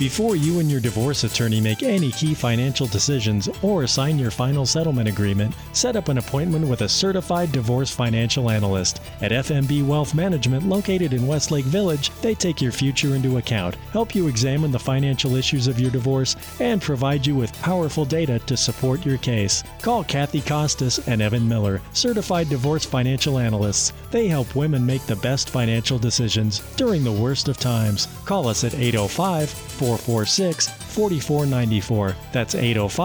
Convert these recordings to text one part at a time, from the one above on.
Before you and your divorce attorney make any key financial decisions or sign your final settlement agreement, set up an appointment with a certified divorce financial analyst. At FMB Wealth Management, located in Westlake Village, they take your future into account, help you examine the financial issues of your divorce, and provide you with powerful data to support your case. Call Kathy Costas and Evan Miller, certified divorce financial analysts. They help women make the best financial decisions during the worst of times. Call us at 805-446-4494. That's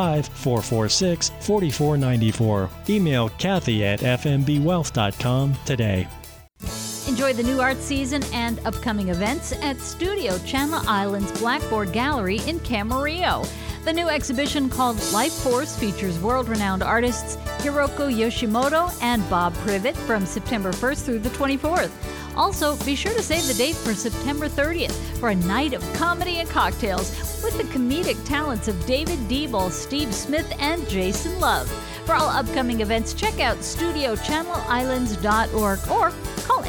805-446-4494. Email Kathy at fmbwealth.com today. Enjoy the new art season and upcoming events at Studio Channel Islands Blackboard Gallery in Camarillo. The new exhibition called Life Force features world-renowned artists Hiroko Yoshimoto and Bob Privet from September 1st through the 24th. Also, be sure to save the date for September 30th for a night of comedy and cocktails with the comedic talents of David Diebel, Steve Smith, and Jason Love. For all upcoming events, check out StudioChannelIslands.org or call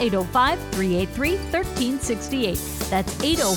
805-383-1368. That's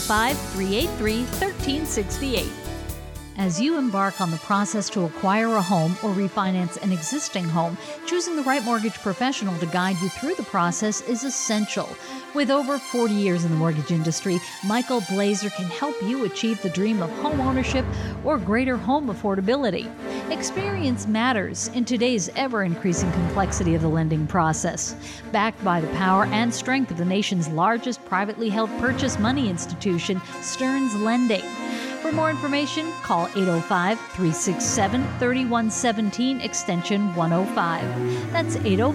805-383-1368. As you embark on the process to acquire a home or refinance an existing home, choosing the right mortgage professional to guide you through the process is essential. With over 40 years in the mortgage industry, Michael Blazer can help you achieve the dream of home ownership or greater home affordability. Experience matters in today's ever-increasing complexity of the lending process. Backed by the power and strength of the nation's largest privately held purchase money institution, Stearns Lending. For more information, call 805-367-3117, extension 105. That's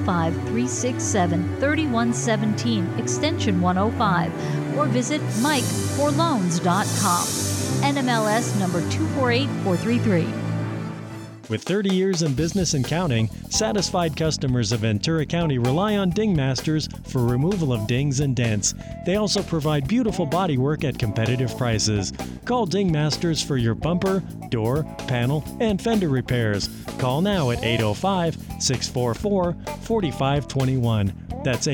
805-367-3117, extension 105. Or visit MikeForLoans.com. NMLS number 248433. With 30 years in business and counting, satisfied customers of Ventura County rely on Ding Masters for removal of dings and dents. They also provide beautiful bodywork at competitive prices. Call Ding Masters for your bumper, door, panel, and fender repairs. Call now at 805-644-4521. That's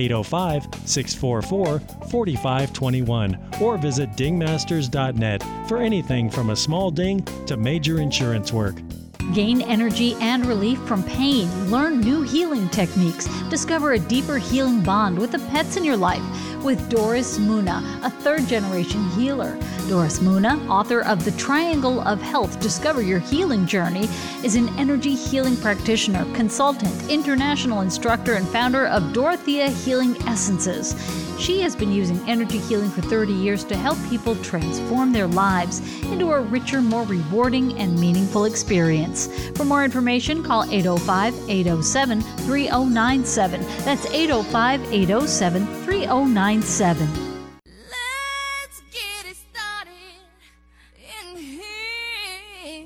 805-644-4521. Or visit dingmasters.net for anything from a small ding to major insurance work. Gain energy and relief from pain. Learn new healing techniques. Discover a deeper healing bond with the pets in your life with Doris Muna, a third-generation healer. Doris Muna, author of The Triangle of Health, Discover Your Healing Journey, is an energy healing practitioner, consultant, international instructor, and founder of Dorothea Healing Essences. She has been using energy healing for 30 years to help people transform their lives into a richer, more rewarding, and meaningful experience. For more information, call 805-807-3097. That's 805-807-3097. Let's get it started in here.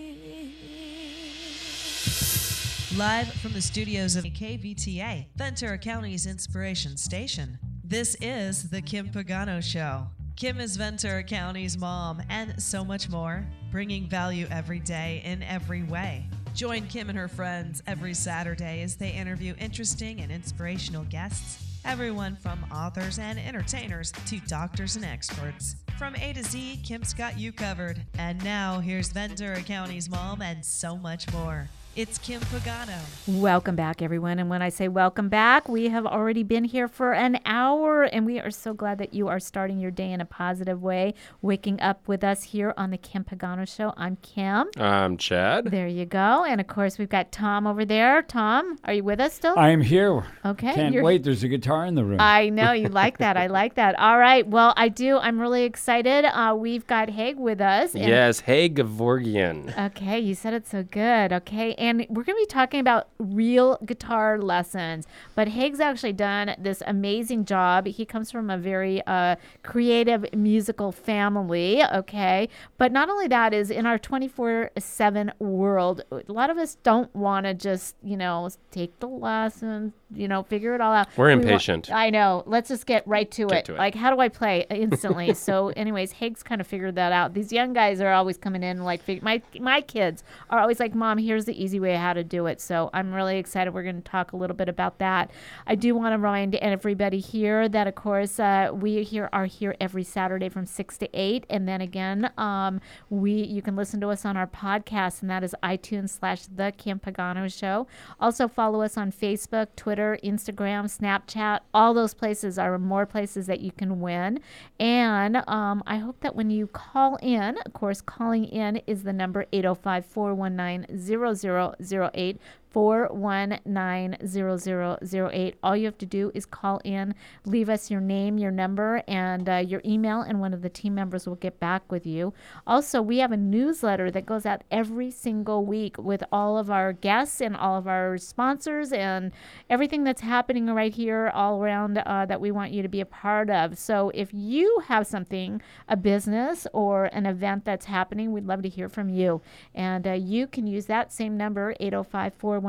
Live from the studios of KVTA, Ventura County's Inspiration Station. This is The Kim Pagano Show. Kim is Ventura County's mom and so much more, bringing value every day in every way. Join Kim and her friends every Saturday as they interview interesting and inspirational guests, everyone from authors and entertainers to doctors and experts. From A to Z, Kim's got you covered. And now, here's Ventura County's mom and so much more. It's Kim Pagano. Welcome back, everyone. And when I say welcome back, we have already been here for an hour, and we are so glad that you are starting your day in a positive way, waking up with us here on the Kim Pagano Show. I'm Kim. I'm Chad. There you go. And, of course, we've got Tom over there. Tom, are you with us still? I am here. Okay. Can't wait. There's a guitar in the room. I know. You like that. I like that. All right. Well, I do. I'm really excited. We've got Haig with us. Yes, Haig Gevorgian. Okay. You said it so good. Okay. And we're going to be talking about real guitar lessons. But Haig's actually done this amazing job. He comes from a very creative musical family, okay? But not only that, is in our 24/7 world, a lot of us don't want to just, take the lessons, figure it all out. We're impatient. I know. Let's just get right to it. Like, how do I play instantly? So anyways, Haig's kind of figured that out. These young guys are always coming in like, my kids are always like, Mom, here's the easy way how to do it. So I'm really excited. We're going to talk a little bit about that. I do want to remind everybody here that, of course, we are here every Saturday from 6 to 8. And then again, you can listen to us on our podcast, and that is iTunes/The Kim Pagano Show. Also follow us on Facebook, Twitter, Instagram, Snapchat. All those places are more places that you can win. And I hope that when you call in, of course, calling in is the number 805-419-0008. 419-0008. All you have to do is call in, leave us your name, your number, and your email, and one of the team members will get back with you. Also, we have a newsletter that goes out every single week with all of our guests and all of our sponsors and everything that's happening right here all around that we want you to be a part of. So if you have something, a business or an event that's happening, we'd love to hear from you. And you can use that same number, 805-419-0008,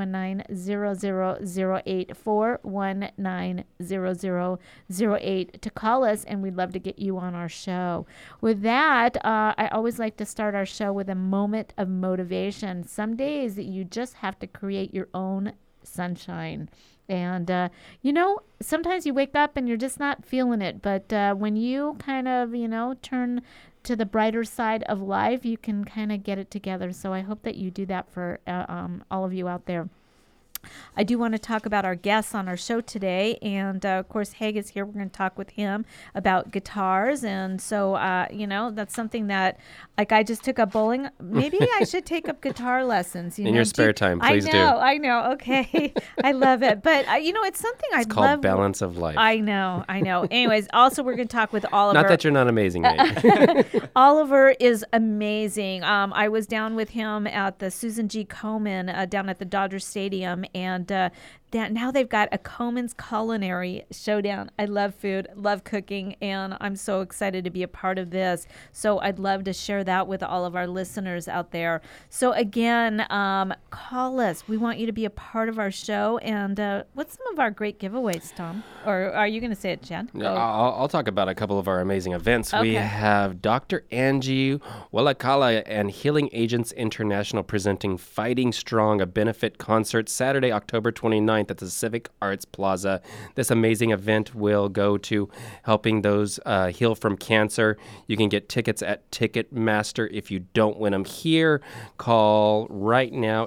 419-0008, to call us, and we'd love to get you on our show. With that, I always like to start our show with a moment of motivation. Some days that you just have to create your own sunshine. And, sometimes you wake up and you're just not feeling it. But when you kind of, turn to the brighter side of life, you can kind of get it together. So I hope that you do that for all of you out there. I do want to talk about our guests on our show today. And, of course, Haig is here. We're going to talk with him about guitars. And so, that's something that, like, I just took up bowling. Maybe I should take up guitar lessons. In your spare time, please do. I know. Okay. I love it. But, it's something I love. It's called balance of life. I know. Anyways, also, we're going to talk with Oliver. Not that you're not amazing, mate. Oliver is amazing. I was down with him at the Susan G. Komen down at the Dodger Stadium. And now they've got a Komen's Culinary Showdown. I love food, love cooking, and I'm so excited to be a part of this. So I'd love to share that with all of our listeners out there. So again, call us. We want you to be a part of our show. And what's some of our great giveaways, Tom? Or are you going to say it, Chad? I'll talk about a couple of our amazing events. Okay. We have Dr. Angie Walakala and Healing Agents International presenting Fighting Strong, a benefit concert Saturday, October 29th at the Civic Arts Plaza. This amazing event will go to helping those heal from cancer. You can get tickets at Ticketmaster. If you don't win them here, call right now,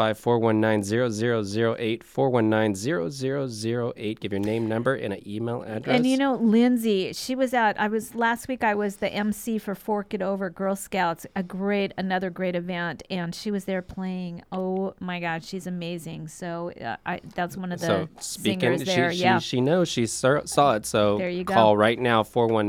805-419-0008, 419-0008. Give your name, number, and an email address. And Lindsay, last week I was the MC for Fork It Over Girl Scouts, another great event, and she was there playing. Oh my God, she's amazing. So that's one of the singers there. She knows. She saw it. So there you go. Call right now,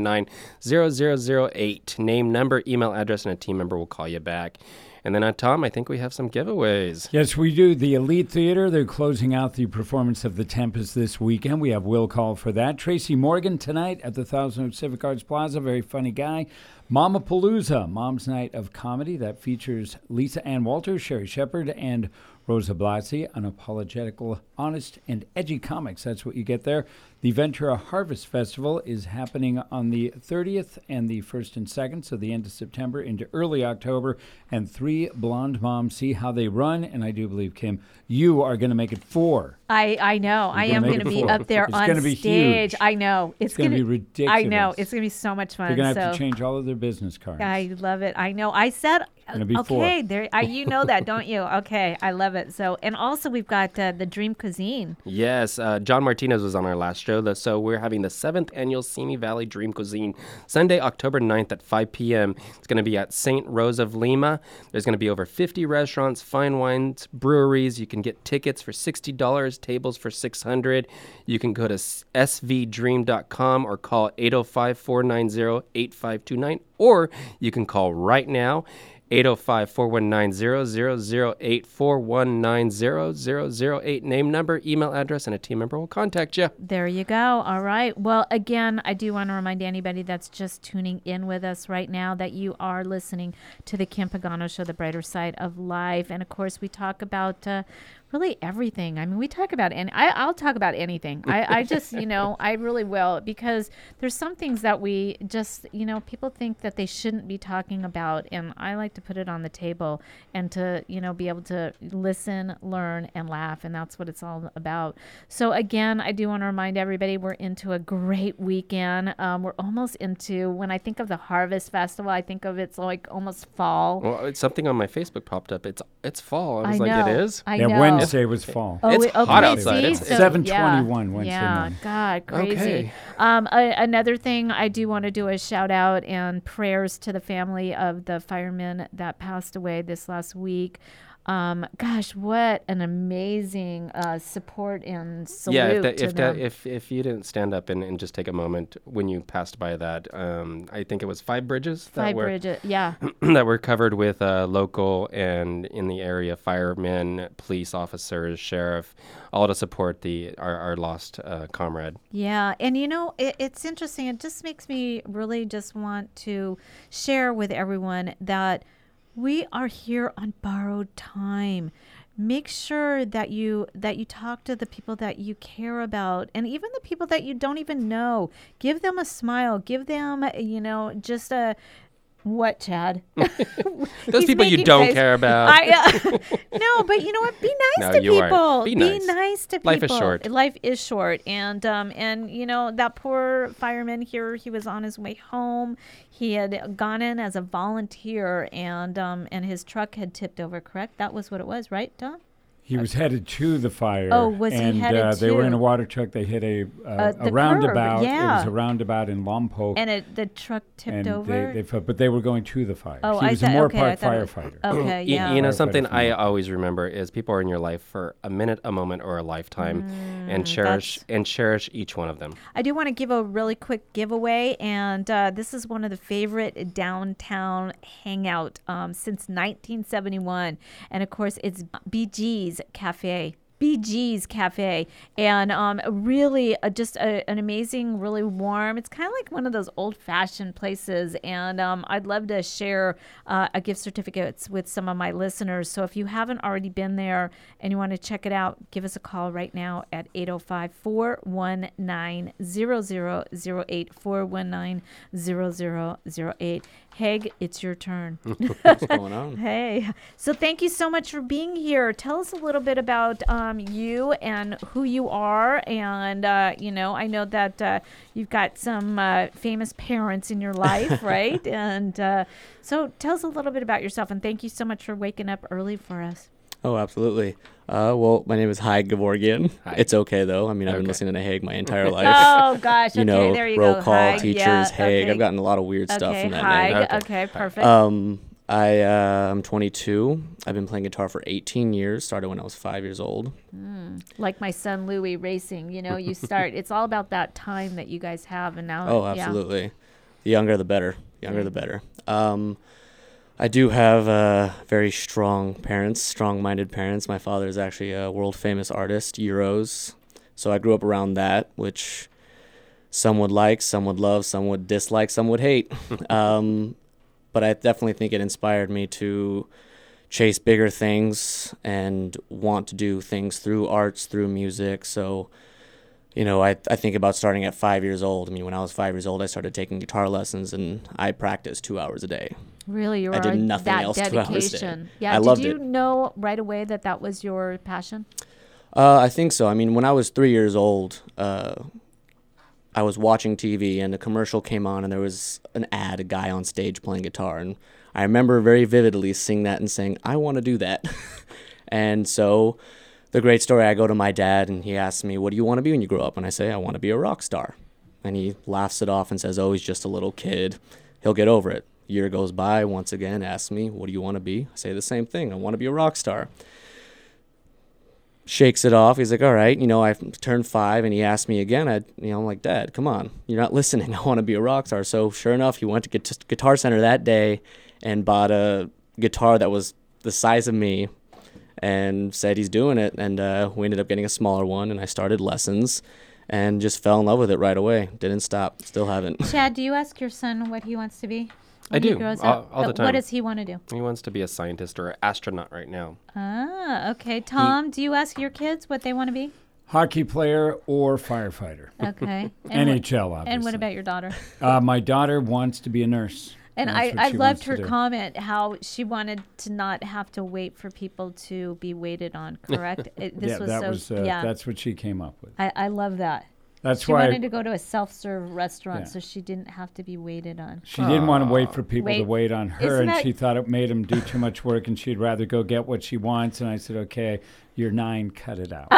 419-0008. Name, number, email address, and a team member will call you back. And then, Tom, I think we have some giveaways. Yes, we do. The Elite Theater, they're closing out the performance of The Tempest this weekend. We have Will Call for that. Tracy Morgan tonight at the Thousand Oaks Civic Arts Plaza. Very funny guy. Mamapalooza, Mom's Night of Comedy. That features Lisa Ann Walters, Sherry Shepard, and Rosa Blasi. Unapologetical, honest, and edgy comics. That's what you get there. The Ventura Harvest Festival is happening on the 30th and the 1st and 2nd, so the end of September into early October. And 3 blonde moms see how they run. And I do believe, Kim, you are going to make it 4. I know. I am going to be up there on stage. Huge. I know. It's going to be ridiculous. I know. It's going to be so much fun. They're going to have to change all of their business cards. I love it. I know. I said, okay, there. You know that, don't you? Okay, I love it. So, and also we've got the Dream Cuisine. Yes, John Martinez was on our last show. So we're having the 7th annual Simi Valley Dream Cuisine Sunday, October 9th at 5 p.m. It's going to be at St. Rose of Lima. There's going to be over 50 restaurants, fine wines, breweries. You can get tickets for $60, tables for $600. You can go to svdream.com or call 805-490-8529, or you can call right now, 805-419-0008, 419-0008. Name, number, email address, and a team member will contact you. There you go. All right. Well, again, I do want to remind anybody that's just tuning in with us right now that you are listening to the Kim Pagano Show, The Brighter Side of Life. And, of course, we talk about really everything. I mean, we talk about, and I'll talk about anything. I just, I really will, because there's some things that we just, people think that they shouldn't be talking about. And I like to to put it on the table and to, be able to listen, learn, and laugh. And that's what it's all about. So again, I do want to remind everybody we're into a great weekend. We're almost into, when I think of the Harvest Festival, I think of it's like almost fall. Well, it's something on my Facebook popped up. It's fall. I was like, know. it is? I Yeah, know. Wednesday was fall. It's hot outside. see? It's So, 7:21 Wednesday Yeah, morning. God, crazy. Okay. Another thing I do want to do is shout out and prayers to the family of the firemen that passed away this last week. Gosh, what an amazing support and salute to them. If you didn't stand up and just take a moment when you passed by that, I think it was 5 bridges that were yeah. that were covered with local and in the area firemen, police officers, sheriff, all to support our lost comrade. Yeah, and it's interesting. It just makes me really just want to share with everyone that we are here on borrowed time. Make sure that you talk to the people that you care about, and even the people that you don't even know. Give them a smile. Give them, just a what, Chad? Those people you don't care about. No, but you know what? Be nice No, to you people. aren't. Be Be nice. nice to people. Life is short. Life is short, and that poor fireman here. He was on his way home. He had gone in as a volunteer, and his truck had tipped over. Correct? That was what it was, right, Don? He was headed to the fire. Oh, was he headed they were in to? a water truck. They hit a the roundabout. curb, yeah. It was a roundabout in Lompoc. And the truck tipped and over. But they were going to the fire. Oh, he I was thought- a okay, I Moorpark thought it was- firefighter. Okay, yeah. You know, something Firefighter I from always remember is people are in your life for a minute, a moment, or a lifetime, and cherish each one of them. I do want to give a really quick giveaway, and this is one of the favorite downtown hangout since 1971, and of course it's BG's Cafe. BG's Cafe, and really just an amazing, really warm. It's kind of like one of those old-fashioned places, and I'd love to share a gift certificates with some of my listeners. So if you haven't already been there and you want to check it out, give us a call right now at 805-419-0008, 419-0008. Haig, it's your turn. What's going on? Hey, so thank you so much for being here. Tell us a little bit about you and who you are. And, I know that you've got some famous parents in your life, right? And so tell us a little bit about yourself. And thank you so much for waking up early for us. Oh, absolutely. Well, my name is Haig Gevorgian. Hi. It's okay, though. I mean, I've been Okay. listening to Haig my entire life. Oh, gosh. Okay, there you roll go. call, Haig, teachers, yeah, Haig. okay. I've gotten a lot of weird stuff Okay, from that Haig. name. Okay, perfect. I'm 22. I've been playing guitar for 18 years. Started when I was 5 years old. Like my son Louis racing, you start. It's all about that time that you guys have, and now. Oh, absolutely. The younger, the better. The better. I do have very strong parents, strong-minded parents. My father is actually a world-famous artist, Euros. So I grew up around that, which some would like, some would love, some would dislike, some would hate. But I definitely think it inspired me to chase bigger things and want to do things through arts, through music. So, I think about starting at 5 years old. I mean, when I was 5 years old, I started taking guitar lessons, and I practiced 2 hours a day. Really, you I were did nothing that else 2 hours a day. dedication. Yeah, I loved did you it. know right away that was your passion? I think so. I mean, when I was 3 years old, I was watching TV and a commercial came on and there was an ad, a guy on stage playing guitar. And I remember very vividly seeing that and saying, I want to do that. And so the great story, I go to my dad and he asks me, what do you want to be when you grow up? And I say, I want to be a rock star. And he laughs it off and says, oh, he's just a little kid. He'll get over it. A year goes by, once again, asks me, what do you want to be? I say the same thing. I want to be a rock star. Shakes it off. He's like, all right, I turned 5, and he asked me again. I'm like, Dad, come on, you're not listening. I want to be a rock star. So sure enough, he went to Guitar Center that day and bought a guitar that was the size of me and said he's doing it. And we ended up getting a smaller one, and I started lessons and just fell in love with it right away. Didn't stop. Still haven't. Chad, do you ask your son what he wants to be? I when he do, grows all up? the time. What does he want to do? He wants to be a scientist or an astronaut right now. Ah, okay. Tom, do you ask your kids what they want to be? Hockey player or firefighter. Okay. And NHL, obviously. and what about your daughter? My daughter wants to be a nurse. And That's what I she loved wants to her do. comment how she wanted to not have to wait for people to be waited on. Correct? This was that so. was Yeah, that's what she came up with. I love that. That's She why wanted to go to a self-serve restaurant Yeah. so she didn't have to be waited on. she didn't want to wait for people to Wait. wait on her, Isn't and that- she thought it made them do too much work, and she'd rather go get what she wants. And I said, okay, you're 9, cut it out.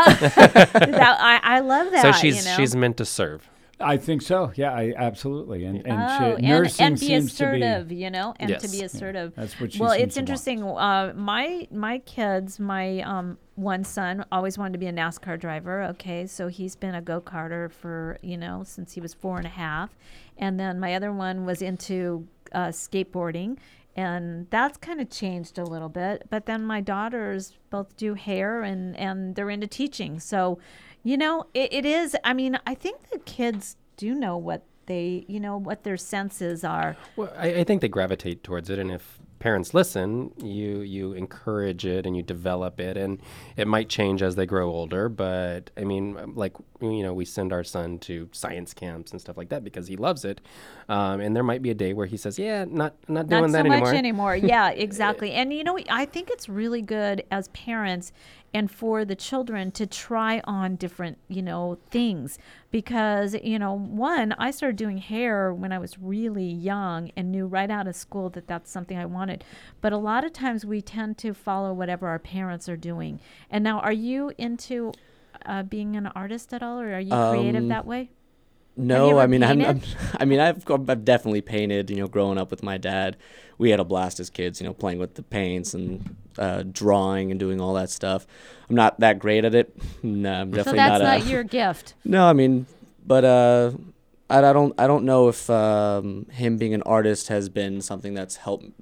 I love that. So she's you know? she's meant to serve. I think so. Yeah, absolutely. And Oh, nursing and be seems to be. assertive, you know, and to Yes. be Yeah, assertive. that's what she Well, seems it's to want. interesting. My kids, my one son always wanted to be a NASCAR driver. Okay, so he's been a go-karter for since he was 4.5, and then my other one was into skateboarding. And that's kind of changed a little bit. But then my daughters both do hair and they're into teaching. So, it is. I mean, I think the kids do know what what their senses are. Well, I think they gravitate towards it, and if parents listen, you encourage it and you develop it, and it might change as they grow older. But I mean, like we send our son to science camps and stuff like that because he loves it, and there might be a day where he says, "Yeah, not doing Not that so anymore." much anymore. Yeah, exactly. And I think it's really good as parents and for the children to try on different, things because, one, I started doing hair when I was really young and knew right out of school that that's something I wanted. But a lot of times we tend to follow whatever our parents are doing. And now, are you into being an artist at all, or are you creative that way? No, ever I mean painted? I've definitely painted. Growing up with my dad, we had a blast as kids. Playing with the paints and drawing and doing all that stuff. I'm not that great at it. No, I'm So definitely that's not. not your gift. No, I mean, but I don't know if him being an artist has been something that's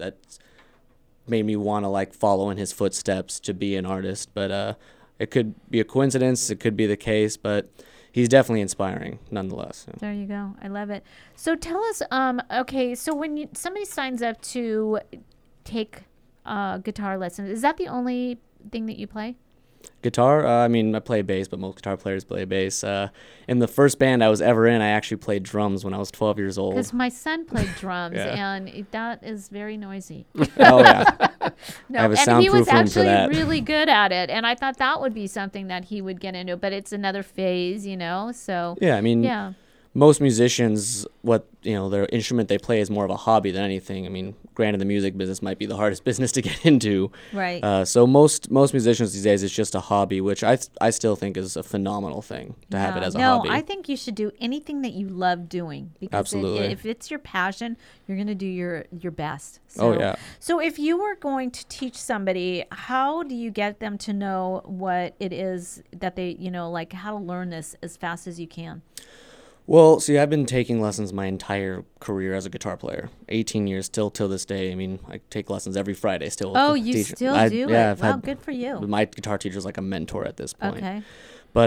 made me want to follow in his footsteps to be an artist. But it could be a coincidence. It could be the case, but. He's definitely inspiring, nonetheless. There you go. I love it. So tell us, okay, so when somebody signs up to take guitar lessons, is that the only thing that you play? Guitar, I play bass, but most guitar players play bass. In the first band I was ever in, I actually played drums when I was 12 years old. Because my son played drums, Yeah. and that is very noisy. Oh, yeah. No, I have a and he was soundproof room for actually that. really good at it, and I thought that would be something that he would get into. But it's another phase, So Yeah, yeah. most musicians, their instrument they play is more of a hobby than anything. Granted, the music business might be the hardest business to get into. Right. So most musicians these days, it's just a hobby, which I still think is a phenomenal thing to have it as a hobby. No, I think you should do anything that you love doing. Because Absolutely. if it's your passion, you're going to do your best. Oh, yeah. So if you were going to teach somebody, how do you get them to know what it is that they, how to learn this as fast as you can? Well, see, I've been taking lessons my entire career as a guitar player. 18 years, still till this day. I take lessons every Friday still. Oh, with the you teacher. still do Yeah, it? I've Wow, had- good for you. My guitar teacher's like a mentor at this point. Okay. But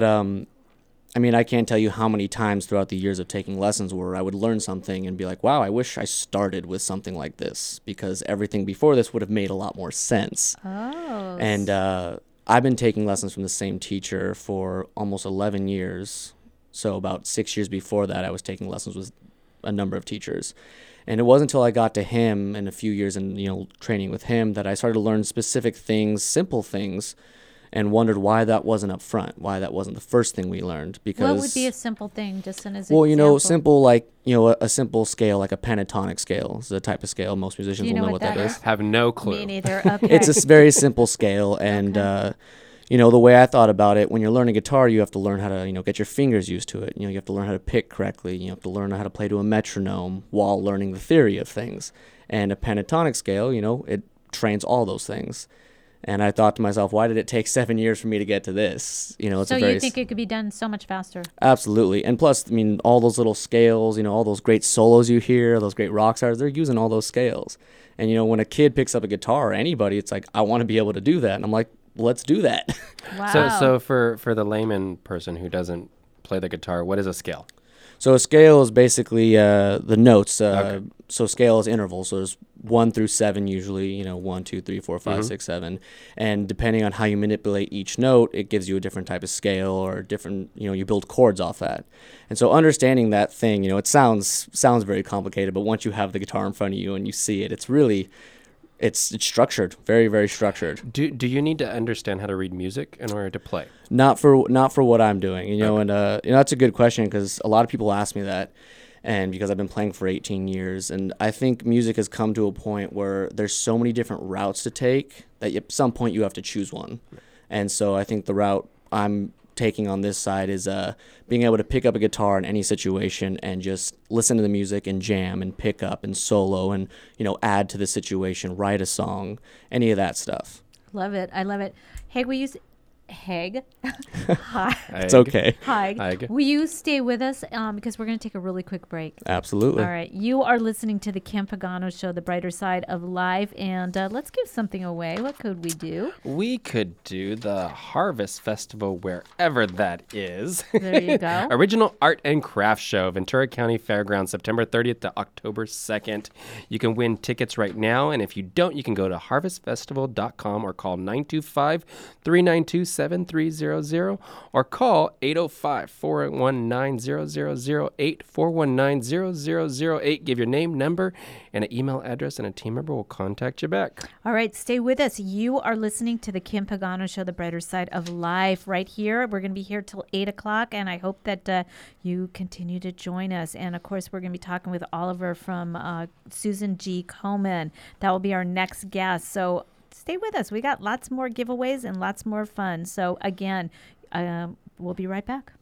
I can't tell you how many times throughout the years of taking lessons where I would learn something and be like, wow, I wish I started with something like this because everything before this would have made a lot more sense. Oh. And I've been taking lessons from the same teacher for almost 11 years. So about 6 years before that, I was taking lessons with a number of teachers. And it wasn't until I got to him and a few years in, training with him that I started to learn specific things, simple things, and wondered why that wasn't up front, why that wasn't the first thing we learned. Because what would be a simple thing, just an example? well, simple like, a simple scale like a pentatonic scale is the type of scale most musicians Do you will know know what what that that is. is? Have no clue. Me neither. Okay. It's a very simple scale, and the way I thought about it, when you're learning guitar, you have to learn how to get your fingers used to it. You have to learn how to pick correctly. You have to learn how to play to a metronome while learning the theory of things. And a pentatonic scale, it trains all those things. And I thought to myself, why did it take 7 years for me to get to this? It's so a very you think it could be done so much faster? Absolutely. And plus, all those little scales, all those great solos you hear, those great rock stars, they're using all those scales. And, when a kid picks up a guitar or anybody, it's like, I want to be able to do that. And I'm like, let's do that. Wow. So for the layman person who doesn't play the guitar, what is a scale? So a scale is basically the notes. So scale is intervals. So there's 1 through 7 usually, 1, 2, 3, 4, 5, 6, 7. And depending on how you manipulate each note, it gives you a different type of scale or different, you build chords off that. And so understanding that thing, it sounds very complicated, but once you have the guitar in front of you and you see it, it's really... It's structured, very, very structured. Do you need to understand how to read music in order to play? Not for what I'm doing, and that's a good question because a lot of people ask me that, and because I've been playing for 18 years, and I think music has come to a point where there's so many different routes to take that at some point you have to choose one, and so I think the route I'm taking on this side is being able to pick up a guitar in any situation and just listen to the music and jam and pick up and solo and add to the situation, write a song, any of that stuff. Love it. I love it. Hey, will you Hi. It's okay. Hi. Will you stay with us because we're going to take a really quick break? Absolutely. All right. You are listening to the Kim Pagano Show, the brighter side of life, and let's give something away. What could we do? We could do the Harvest Festival wherever that is. There you go. Original Art and Craft Show, Ventura County Fairgrounds, September 30th to October 2nd. You can win tickets right now, and if you don't, you can go to harvestfestival.com or call 925-392-7300 or call 805-419-0008, 419-0008. Give your name, number, and an email address, and a team member will contact you back. All right, stay with us. You are listening to the Kim Pagano Show, the brighter side of life, right here. We're going to be here till 8 o'clock, and I hope that you continue to join us. And, of course, we're going to be talking with Oliver from Susan G. Komen. That will be our next guest. So stay with us. We got lots more giveaways and lots more fun. So, again, we'll be right back.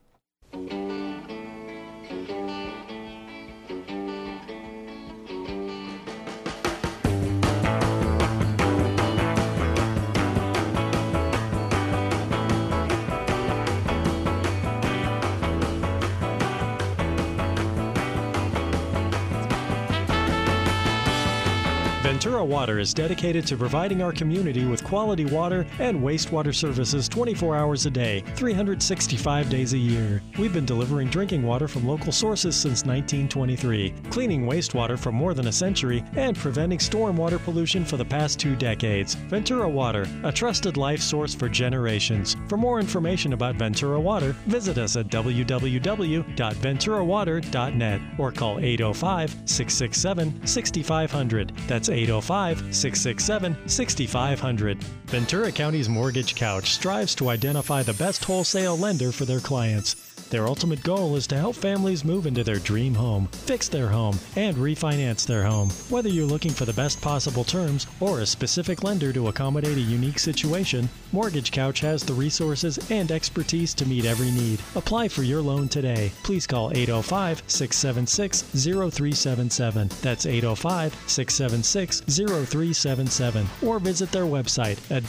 Ventura Water is dedicated to providing our community with quality water and wastewater services 24 hours a day, 365 days a year. We've been delivering drinking water from local sources since 1923, cleaning wastewater for more than a century, and preventing stormwater pollution for the past 2 decades. Ventura Water, a trusted life source for generations. For more information about Ventura Water, visit us at www.venturawater.net or call 805-667-6500. That's 805-667-6500. Ventura County's Mortgage Couch strives to identify the best wholesale lender for their clients. Their ultimate goal is to help families move into their dream home, fix their home, and refinance their home. Whether you're looking for the best possible terms or a specific lender to accommodate a unique situation, Mortgage Couch has the resources and expertise to meet every need. Apply for your loan today. Please call 805-676-0377. That's 805-676-0377. Or visit their website at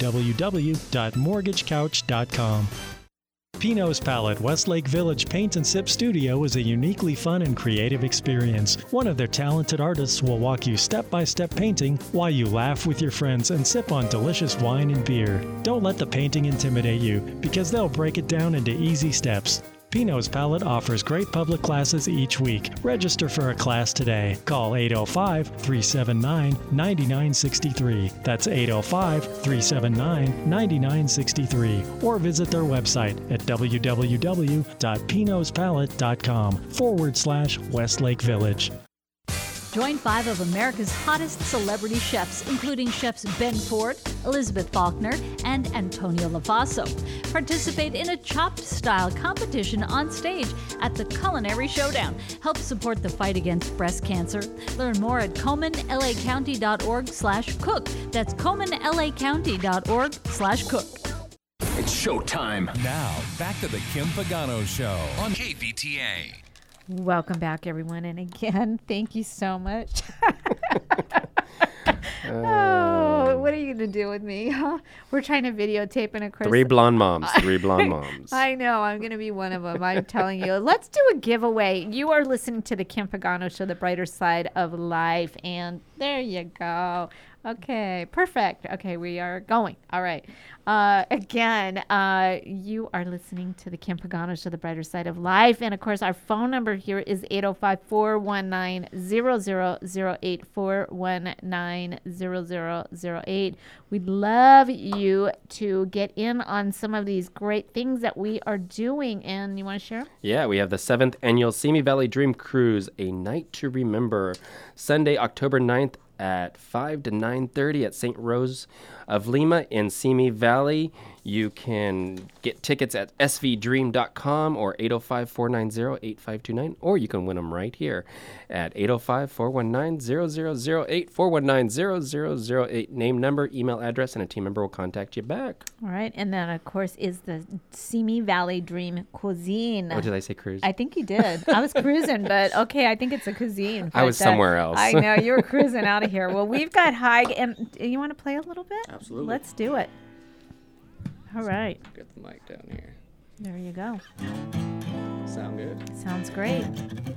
www.mortgagecouch.com. Pino's Palette Westlake Village Paint and Sip Studio is a uniquely fun and creative experience. One of their talented artists will walk you step-by-step painting while you laugh with your friends and sip on delicious wine and beer. Don't let the painting intimidate you, because they'll break it down into easy steps. Pino's Palette offers great public classes each week. Register for a class today. Call 805-379-9963. That's 805-379-9963. Or visit their website at www.pinospalette.com/Westlake Village. Join 5 of America's hottest celebrity chefs, including chefs Ben Ford, Elizabeth Faulkner, and Antonio Lafaso. Participate in a chopped-style competition on stage at the Culinary Showdown. Help support the fight against breast cancer. Learn more at ColemanLACounty.org/cook. That's ColemanLACounty.org/cook. It's showtime. Now, back to the Kim Pagano Show on KVTA. Welcome back, everyone. And again, thank you so much. Oh, what are you going to do with me? Huh? We're trying to videotape, and of course... Three blonde moms. I know. I'm going to be one of them. I'm telling you. Let's do a giveaway. You are listening to the Kim Pagano Show, the brighter side of life. And There you go. Okay, perfect. Okay, we are going. All right. Again, you are listening to the Kim Pagano Show, The Brighter Side of Life. And, of course, our phone number here is 805-419-0008, 419-0008. We'd love you to get in on some of these great things that we are doing. And you want to share? Yeah, we have the 7th annual Simi Valley Dream Cruise, A Night to Remember, Sunday, October 9th at 5 to 9:30 at St. Rose of Lima in Simi Valley. You can get tickets at svdream.com or 805-490-8529, or you can win them right here at 805-419-0008, 419-0008. Name, number, email address, and a team member will contact you back. All right. And then, of course, is the Simi Valley Dream Cuisine. Oh, did I say cruise? I think you did. I was cruising, but okay, I think it's a cuisine. I was somewhere else. I know, you were cruising out of here. Well, we've got Haig, and you want to play a little bit? Absolutely. Let's do it. All right. Get the mic down here. There you go. Sound good? Sounds great.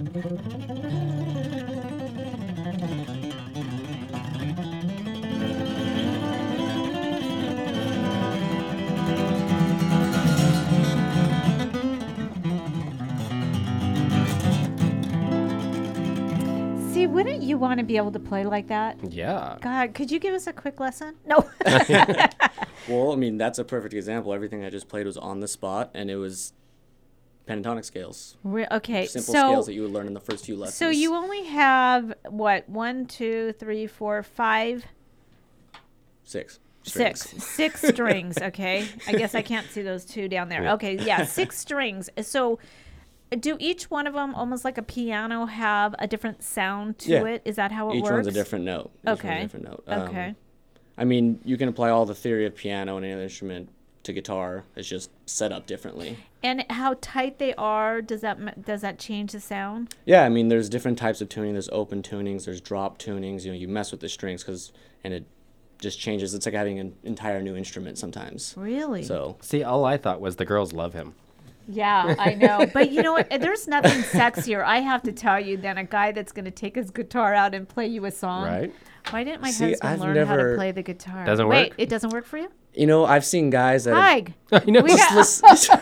See, wouldn't you want to be able to play like that? Yeah. God, could you give us a quick lesson? No. Well, I mean, that's a perfect example. Everything I just played was on the spot, and it was pentatonic scales. Okay, Simple so scales that you would learn in the first few lessons. so you only have what 1, 2, 3, 4, 5, Six. six strings. Okay, I guess I can't see those two down there. Yeah. Okay, yeah, 6 strings. So, do each one of them, almost like a piano, have a different sound to Yeah. it? Is that how it Each works? one's a different note. Each one's Okay. a different note. Okay. I mean, you can apply all the theory of piano and any other instrument to guitar. It's just set up differently. And how tight they are, does that change the sound? Yeah, I mean, there's different types of tuning. There's open tunings. There's drop tunings. You know, you mess with the strings and it just changes. It's like having an entire new instrument sometimes. Really? So See, all I thought was the girls love him. Yeah, I know. But you know what? There's nothing sexier, I have to tell you, than a guy that's going to take his guitar out and play you a song. Right. Why didn't my See, husband I've learn how to never- play the guitar? Doesn't Wait, work? it doesn't work for you? you know, I've seen guys that. Haig. You know, We got-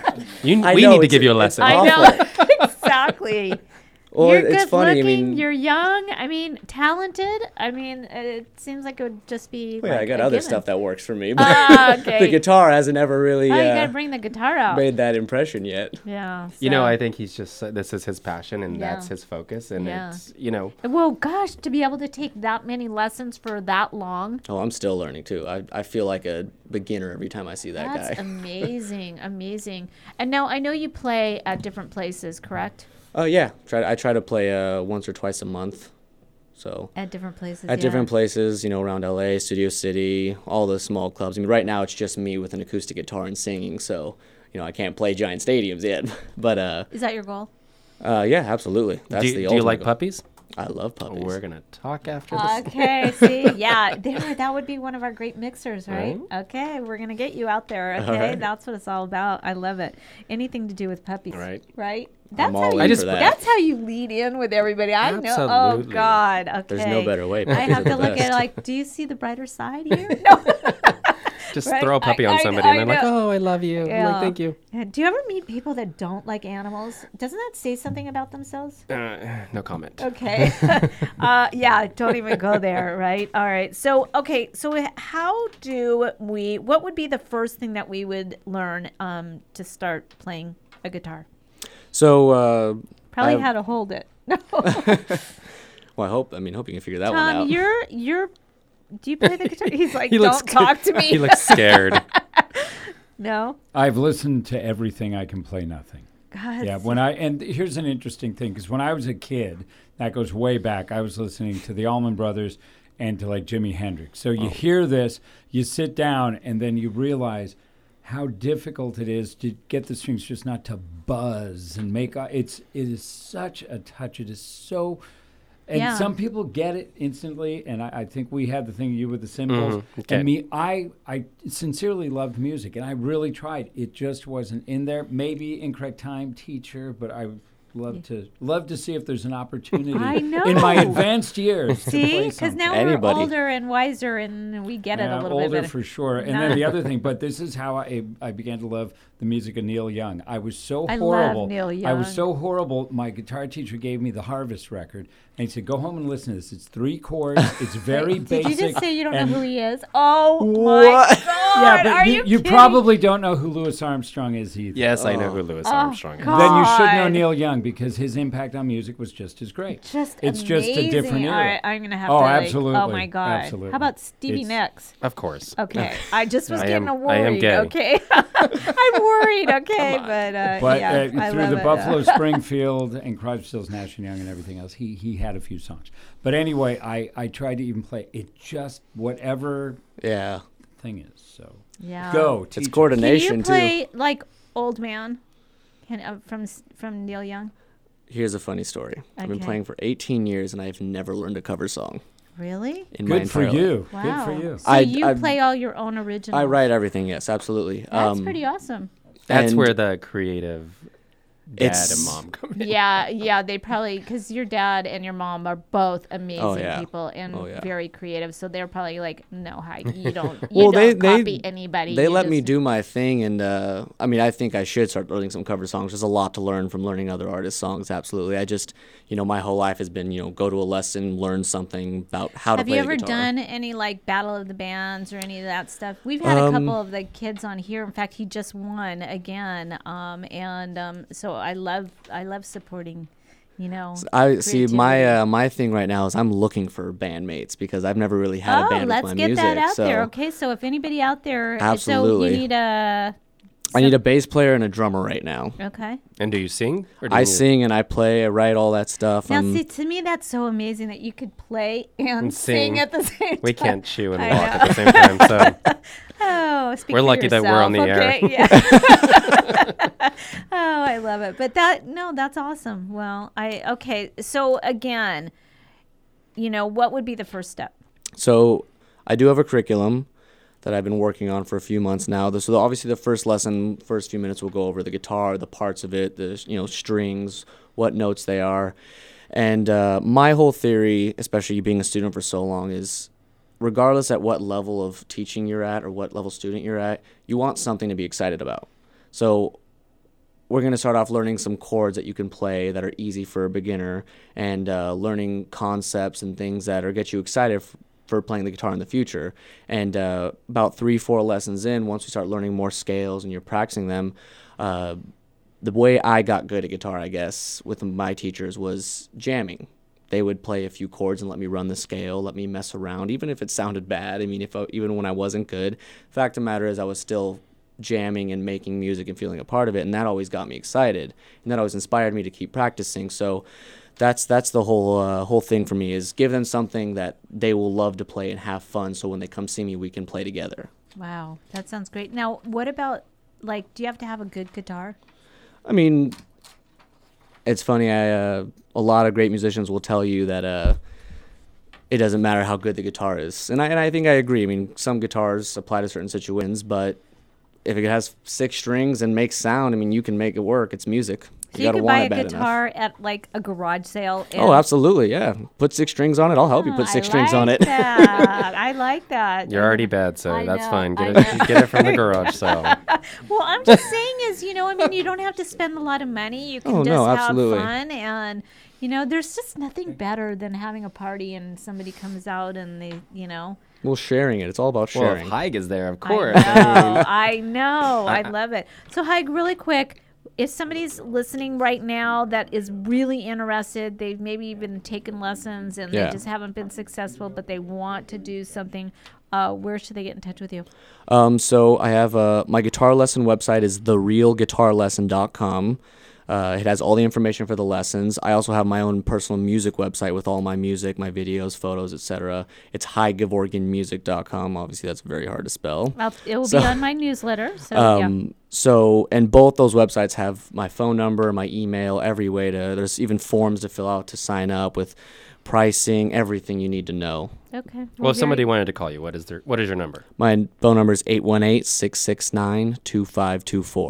we I need know, to it's- give you a it's lesson. I awful. know. Exactly. Well, You're it's good funny. I looking, mean, you're young, I mean, talented. I mean, it seems like it would just be well, yeah, like I got a other given. stuff that works for me, but Okay. the guitar hasn't ever really Oh, you got to bring the guitar out. made that impression yet. Yeah. You know, so- I think he's just, this is his passion and Yeah. that's his focus. And Yeah. it's, you know, Well, gosh, to be able to take that many lessons for that long. Oh, I'm still learning too. I feel like a beginner every time I see that That's guy. amazing, amazing. And now I know you play at different places, correct? Oh yeah, I try to play once or twice a month. So At different places. at yeah. different places, you know, around LA, Studio City, all the small clubs. I mean, right now it's just me with an acoustic guitar and singing, so you know I can't play giant stadiums yet. But Is that your goal? yeah, absolutely. That's do, the do you ultimate like goal. puppies? I love puppies. We're going to talk after this. Okay, see, yeah, that would be one of our great mixers, right? Okay, we're gonna get you out there. Okay, right. that's what it's all about. I love it. Anything to do with puppies, Right. Right. That's all how in you. for that. That's how you lead in with everybody. I know. Oh Absolutely. God. Okay. There's no better way. I Puppies have are to the look at best. it like, do you see the brighter side here? No. Just Right? throw a puppy on I somebody and they're like, know. oh, I love you. I'm Yeah. like, thank you. Yeah, do you ever meet people that don't like animals? Doesn't that say something about themselves? No comment. Okay. Yeah, don't even go there, right? All right. So, okay. So, how do we, what would be the first thing that we would learn to start playing a guitar? So Probably I've- how to hold it. No. well, I hope you can figure that one Tom, out. you're, do you play the guitar? He's like, He looks don't talk to me. He looks scared. No? I've listened to everything. I can play nothing. God. Yeah, and here's an interesting thing, because when I was a kid, that goes way back, I was listening to the Allman Brothers and to like Jimi Hendrix. So you hear this, you sit down, and then you realize how difficult it is to get the strings just not to buzz and make it is such a touch. It is so. And Yeah. some people get it instantly, and I think we had the thing you with the cymbals. Okay. And me, I sincerely loved music, and I really tried. It just wasn't in there. Maybe incorrect time, teacher, but love to see if there's an opportunity I know. in my advanced years. to See, play because something. now Anybody. we're older and wiser, and we get it a little bit older better. for sure. And then the other thing, but this is how I began to love the music of Neil Young. I was so I horrible. love Neil I was Young. so horrible. My guitar teacher gave me the Harvest record, and he said, "Go home and listen to this. It's 3 chords. It's very Did basic." you just say you don't know and- who he is? Oh What? my God! Yeah, but Are you kidding? probably don't know who Louis Armstrong is either. Yes, I know who Louis Armstrong is. God. Then you should know Neil Young because his impact on music was just as great. It's just a different amazing. era. All right, I'm gonna have Oh, to. absolutely. Oh my God! Absolutely. How about Stevie It's- Nicks? Of course. Okay, I just was I getting am worried. gay. Okay, I'm worried. Okay, but But yeah, I through love the it. Buffalo Springfield and Crosby, Stills, Nash and Young and everything else, he had a few songs. But anyway, I tried to even play it just whatever Yeah. thing is. So Yeah. go. It's teach coordination Can you too. play like Old Man? From Neil Young? Here's a funny story. I've been Okay. playing for 18 years and I've never learned a cover song Really? in my Good for entire life. you. Wow. Good for you. So you I play all your own originals. I write everything, yes, absolutely. That's pretty awesome. That's and where the creative dad It's- and mom come in. Yeah, they probably, because your dad and your mom are both amazing yeah. people and Oh, yeah. very creative, so they're probably like, no, you don't, Well, don't they- copy anybody. They you let me just- do my thing, and I mean, I think I should start learning some cover songs. There's a lot to learn from learning other artists' songs. Absolutely, I just, my whole life has been, go to a lesson, learn something about how to Have play you the ever guitar. done any like Battle of the Bands or any of that stuff? We've had a couple of the kids on here. In fact, he just won again, so I love supporting. I see my creativity. my thing right now is I'm looking for bandmates because I've never really had a band let's with my get music. that out so there. Okay, so if anybody out there, so Absolutely. you need a. I need a bass player and a drummer right now. Okay. And do you sing? Or do I you sing and I play, I write all that stuff. Now, see, to me, that's so amazing that you could play and sing sing. at the same time. We can't chew and I walk know. at the same time, so Oh, speak We're for lucky that we're on yourself, the air. okay? Yeah. Oh, I love it. But that's awesome. Well, okay. So again, what would be the first step? So I do have a curriculum that I've been working on for a few months now. So obviously the first lesson, first few minutes, we'll go over the guitar, the parts of it, the strings, what notes they are. And my whole theory, especially being a student for so long, is regardless at what level of teaching you're at or what level student you're at, you want something to be excited about. So we're going to start off learning some chords that you can play that are easy for a beginner and learning concepts and things that get you excited for playing the guitar in the future. And about 3-4 lessons in, once we start learning more scales and you're practicing them, the way I got good at guitar, I guess, with my teachers was jamming. They would play a few chords and let me run the scale, let me mess around, even if it sounded bad. I mean, even when I wasn't good. Fact of the matter is I was still jamming and making music and feeling a part of it, and that always got me excited, and that always inspired me to keep practicing. So that's the whole thing for me, is give them something that they will love to play and have fun, so when they come see me, we can play together. Wow, that sounds great. Now, what about, do you have to have a good guitar? I mean, it's funny. A lot of great musicians will tell you that it doesn't matter how good the guitar is, and I think I agree. I mean, some guitars apply to certain situations, but if it has 6 strings and makes sound, I mean, you can make it work. It's music. So you gotta could want buy it a bad guitar at a garage sale. Oh, absolutely, yeah. Put 6 strings on it. I'll help you put 6 strings on it. I like that. you're already bad, so I that's know, fine. I Get it from the garage sale. Well, I'm just saying you don't have to spend a lot of money. You can Oh, just no, have absolutely. fun. And, there's just nothing better than having a party and somebody comes out and they. Well, sharing it. It's all about Well, sharing. if Haig is there, of course. I know. I love it. So, Haig, really quick, if somebody's listening right now that is really interested, they've maybe even taken lessons and Yeah. they just haven't been successful, but they want to do something, where should they get in touch with you? So I have my guitar lesson website is therealguitarlesson.com. It has all the information for the lessons. I also have my own personal music website with all my music, my videos, photos, etc. It's HaigGevorgianMusic.com. Obviously, that's very hard to spell. It will So- be on my newsletter. So, yeah. So, and both those websites have my phone number, my email, every way there's even forms to fill out to sign up with pricing, everything you need to know. Okay. Well, if somebody wanted to call you, what is your number? My phone number is 818-669-2524. All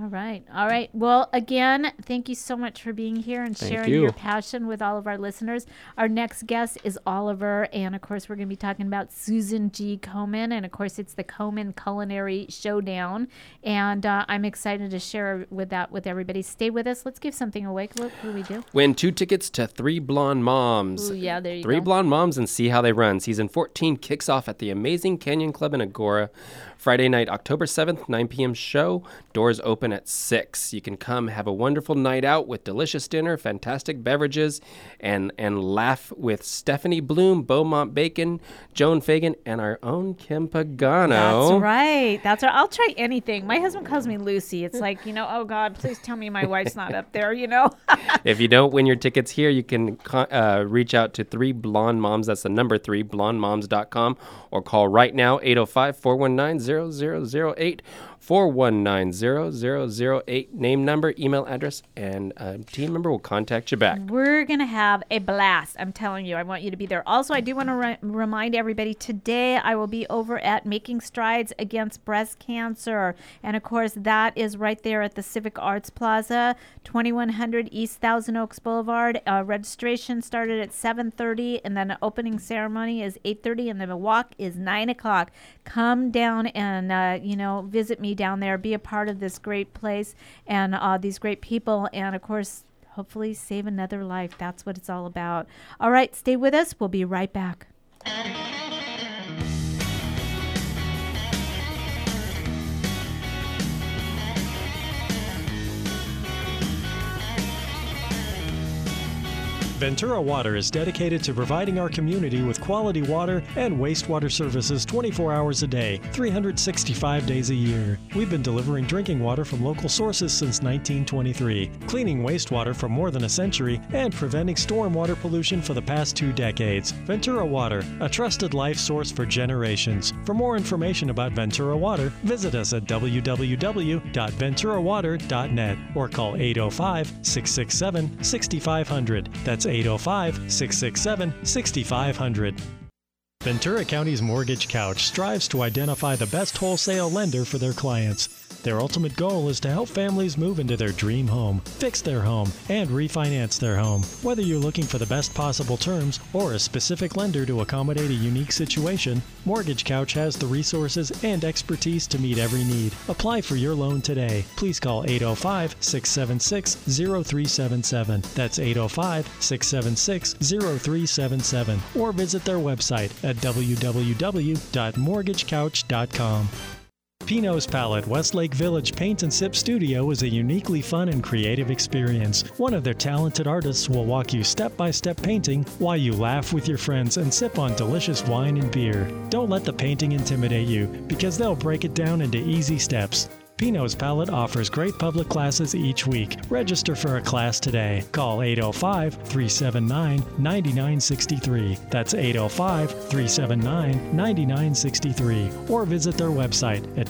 All right. All right. Well, again, thank you so much for being here and sharing you. your passion with all of our listeners. Our next guest is Oliver. And, of course, we're going to be talking about Susan G. Komen. And, of course, it's the Komen Culinary Showdown. And I'm excited to share with everybody. Stay with us. Let's give something away. What do we do? Win 2 tickets to 3 Blonde Moms. Ooh, yeah, there you Three go. Blonde Moms and see how they run. Season 14 kicks off at the Amazing Canyon Club in Agora. Friday night, October 7th, 9 p.m. show. Doors open at 6. You can come have a wonderful night out with delicious dinner, fantastic beverages, and laugh with Stephanie Bloom, Beaumont Bacon, Joan Fagan, and our own Kim Pagano. That's right. That's right. I'll try anything. My husband calls me Lucy. It's like, oh, God, please tell me my wife's not up there, If you don't win your tickets here, you can reach out to 3 Blonde Moms. That's the number 3, blondemoms.com, or call right now, 805-419-0008, 419-0008. Name, number, email address, and a team member will contact you back. We're going to have a blast. I'm telling you, I want you to be there. Also, I do want to remind everybody, today I will be over at Making Strides Against Breast Cancer. And, of course, that is right there at the Civic Arts Plaza, 2100 East Thousand Oaks Boulevard. Registration started at 7:30, and then the opening ceremony is 8:30, and the walk is 9 o'clock. Come down and, visit me down there. Be a part of this great place and these great people. And, of course, hopefully save another life. That's what it's all about. All right, stay with us. We'll be right back. Ventura Water is dedicated to providing our community with quality water and wastewater services 24 hours a day, 365 days a year. We've been delivering drinking water from local sources since 1923, cleaning wastewater for more than a century, and preventing stormwater pollution for the past 2 decades. Ventura Water, a trusted life source for generations. For more information about Ventura Water, visit us at www.venturawater.net or call 805-667-6500. That's 805-667-6500. Ventura County's Mortgage Couch strives to identify the best wholesale lender for their clients. Their ultimate goal is to help families move into their dream home, fix their home, and refinance their home. Whether you're looking for the best possible terms or a specific lender to accommodate a unique situation, Mortgage Couch has the resources and expertise to meet every need. Apply for your loan today. Please call 805-676-0377. That's 805-676-0377. Or visit their website at www.mortgagecouch.com. Pino's Palette Westlake Village Paint and Sip Studio is a uniquely fun and creative experience. One of their talented artists will walk you step-by-step painting while you laugh with your friends and sip on delicious wine and beer. Don't let the painting intimidate you, because they'll break it down into easy steps. Pino's Palette offers great public classes each week. Register for a class today. Call 805-379-9963. That's 805-379-9963. Or visit their website at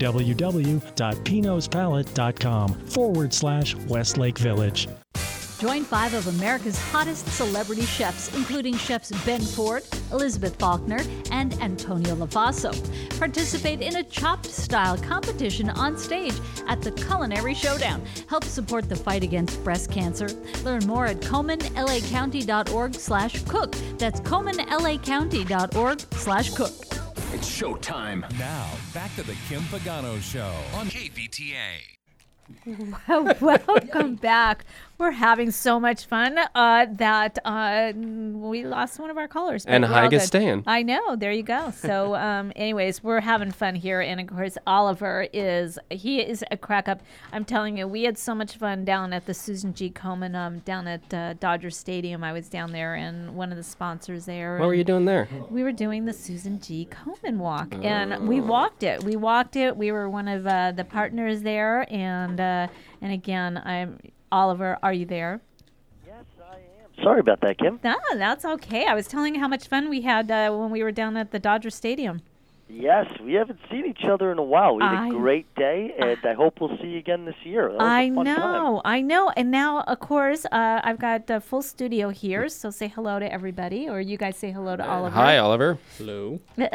www.pinospalette.com/Westlake Village. Join 5 of America's hottest celebrity chefs, including chefs Ben Ford, Elizabeth Faulkner, and Antonio Lafaso. Participate in a chopped style competition on stage at the Culinary Showdown. Help support the fight against breast cancer. Learn more at ColemanLACounty.org/cook. That's ColemanLACounty.org/cook. It's showtime. Now, back to the Kim Pagano Show on KVTA. Welcome back. We're having so much fun that we lost one of our callers. And we're all Haig is good. staying. I know. There you go. So anyways, we're having fun here. And, of course, Oliver is a crack up. I'm telling you, we had so much fun down at the Susan G. Komen down at Dodger Stadium. I was down there and one of the sponsors there. What were you doing there? We were doing the Susan G. Komen walk. And we walked it. We were one of the partners there. And again, Oliver, are you there? Yes, I am. Sorry about that, Kim. No, that's okay. I was telling you how much fun we had when we were down at the Dodger Stadium. Yes, we haven't seen each other in a while. We had a great day, and I hope we'll see you again this year. That was a fun time. I know. And now, of course, I've got a full studio here, so say hello to everybody, or you guys say hello to Oliver. Hi, Oliver. Hello.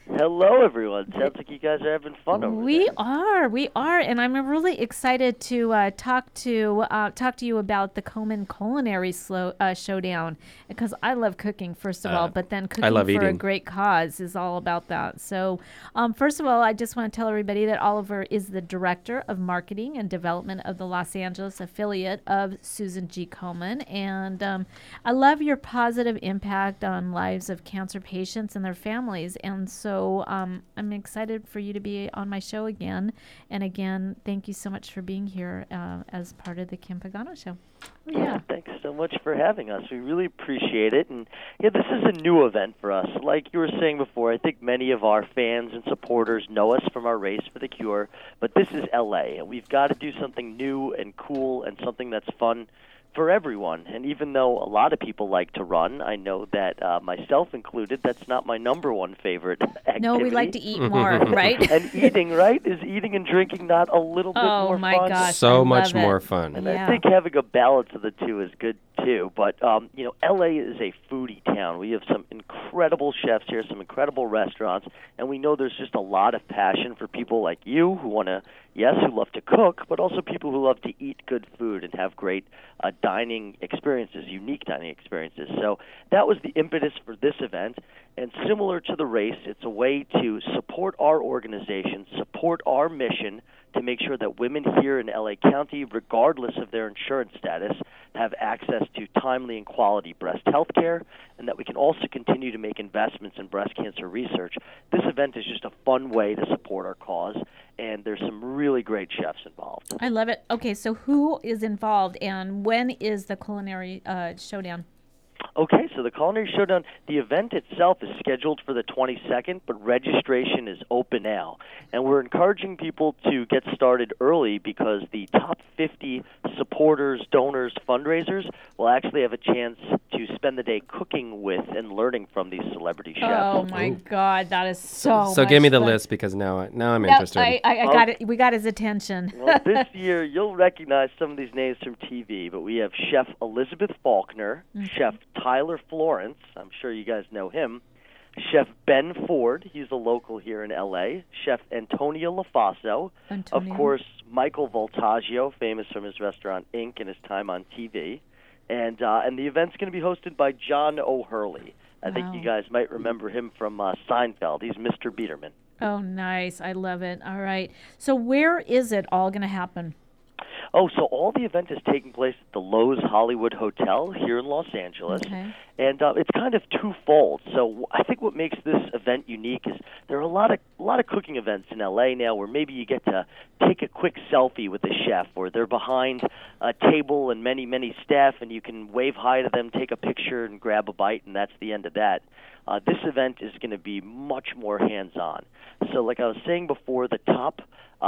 Hello, everyone. Sounds like you guys are having fun over there. We are, and I'm really excited to talk to you about the Komen Culinary Showdown, because I love cooking, first of all, but then cooking for eating. a great cause is all about that. So, first of all, I just want to tell everybody that Oliver is the Director of Marketing and Development of the Los Angeles affiliate of Susan G. Komen, and I love your positive impact on lives of cancer patients and their families, and so I'm excited for you to be on my show again. And again, thank you so much for being here as part of the Kim Pagano Show. Yeah, thanks so much for having us. We really appreciate it. And yeah, this is a new event for us. Like you were saying before, I think many of our fans and supporters know us from our Race for the Cure, but this is LA, and we've got to do something new and cool and something that's fun for everyone. And even though a lot of people like to run, I know that myself included, that's not my number one favorite activity. No, we like to eat more, right? And eating, right? Is eating and drinking not a little bit more fun? Oh, my gosh. So I much love more it. fun. And I think having a balance of the two is good, too. But, LA is a foodie town. We have some incredible chefs here, some incredible restaurants, and we know there's just a lot of passion for people like you who want to, who love to cook, but also people who love to eat good food and have great dining experiences, unique dining experiences. So that was the impetus for this event. And similar to the race, it's a way to support our organization, support our mission to make sure that women here in LA County, regardless of their insurance status, have access to timely and quality breast health care, and that we can also continue to make investments in breast cancer research. This event is just a fun way to support our cause, and there's some really great chefs involved. I love it. Okay, so who is involved, and when is the Culinary Showdown? Okay, so the Culinary Showdown, the event itself is scheduled for the 22nd, but registration is open now. And we're encouraging people to get started early because the top 50 supporters, donors, fundraisers will actually have a chance to spend the day cooking with and learning from these celebrity chefs. Oh, my God, that is so So give me the fun. list, because now I'm interested. I got it. We got his attention. Well, this year you'll recognize some of these names from TV, but we have Chef Elizabeth Faulkner, Chef Tyler Florence, I'm sure you guys know him, Chef Ben Ford, he's a local here in L.A., Chef Antonio LaFaso, of course, Michael Voltaggio, famous from his restaurant Inc. and his time on TV, and the event's going to be hosted by John O'Hurley. I think you guys might remember him from Seinfeld. He's Mr. Biederman. Oh, nice. I love it. All right. So where is it all going to happen? Oh, so all the event is taking place at the Loews Hollywood Hotel here in Los Angeles. Okay. And it's kind of twofold. So I think what makes this event unique is there are a lot of cooking events in LA now where maybe you get to take a quick selfie with the chef, or they're behind a table and many staff, and you can wave hi to them, take a picture, and grab a bite, and that's the end of that. This event is going to be much more hands-on. So like I was saying before, the top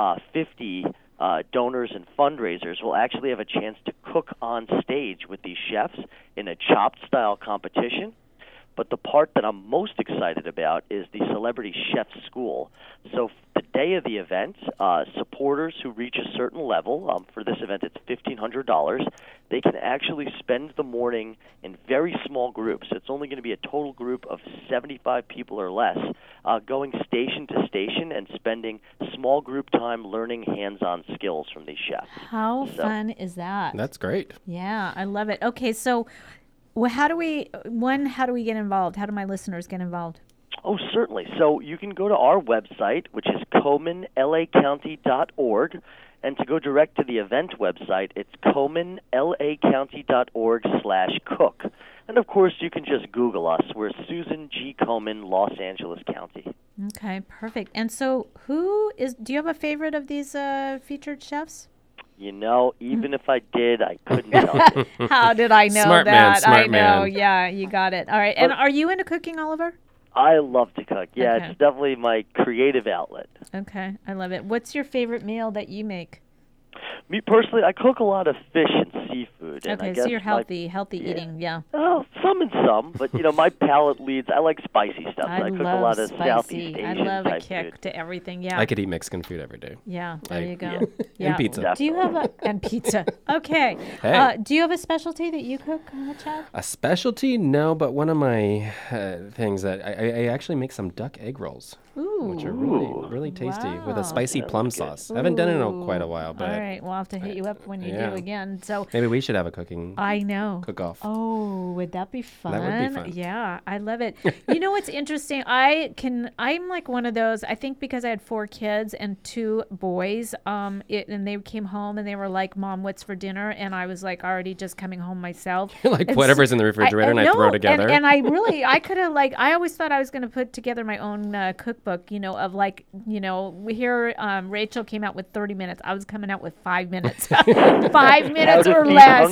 50 donors and fundraisers will actually have a chance to cook on stage with these chefs in a Chopped-style competition. But the part that I'm most excited about is the Celebrity Chef School. So the day of the event, supporters who reach a certain level, for this event it's $1,500, they can actually spend the morning in very small groups. It's only going to be a total group of 75 people or less, going station to station and spending small group time learning hands-on skills from these chefs. How fun is that? That's great. Yeah, I love it. Okay, so how do we get involved? How do my listeners get involved? Oh, certainly. So you can go to our website, which is KomenLACounty.org, and to go direct to the event website, it's KomenLACounty.org/cook. And, of course, you can just Google us. We're Susan G. Komen, Los Angeles County. Okay, perfect. And so do you have a favorite of these featured chefs? You know, even if I did, I couldn't tell you. How did I know Smart that? Man, I know. man. Yeah, you got it. All right. And are you into cooking, Oliver? I love to cook. Yeah, Okay. It's definitely my creative outlet. Okay, I love it. What's your favorite meal that you make? Me personally, I cook a lot of fish and seafood. And I Okay, guess so you're healthy eating, yeah. Oh, some and some, but my palate leads. I like spicy stuff. I cook love a lot of spicy. Southeast Asian I love a type kick food. to everything, yeah. I could eat Mexican food every day. Yeah, there you go. And pizza. Do you have and pizza? Okay. Hey. Do you have a specialty that you cook, Chad? A specialty? No, but one of my things that I actually make some duck egg rolls. which are really tasty with a spicy plum sauce. I haven't done it in quite a while, but all right, we'll have to hit you up when you do again. So maybe we should have a cooking. I know cook-off. Oh, would that be fun? That would be fun. Yeah, I love it. You know what's interesting? I'm like one of those. I think because I had 4 kids and 2 boys, and they came home and they were like, "Mom, what's for dinner?" And I was like already just coming home myself. Like whatever's in the refrigerator, and I throw together. And I could have I always thought I was going to put together my own cookbook, of here Rachel came out with 30 minutes. I was coming out with 5 minutes. 5 minutes or less,